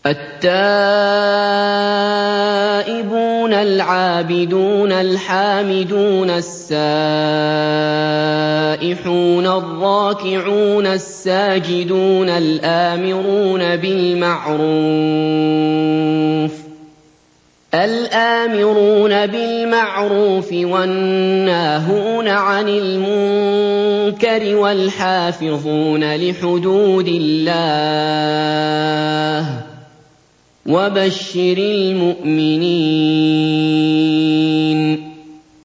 التائبون العابدون الحامدون السائحون الراكعون الساجدون الآمرون بالمعروف والناهون عن المنكر والحافظون لحدود الله وبشر المؤمنين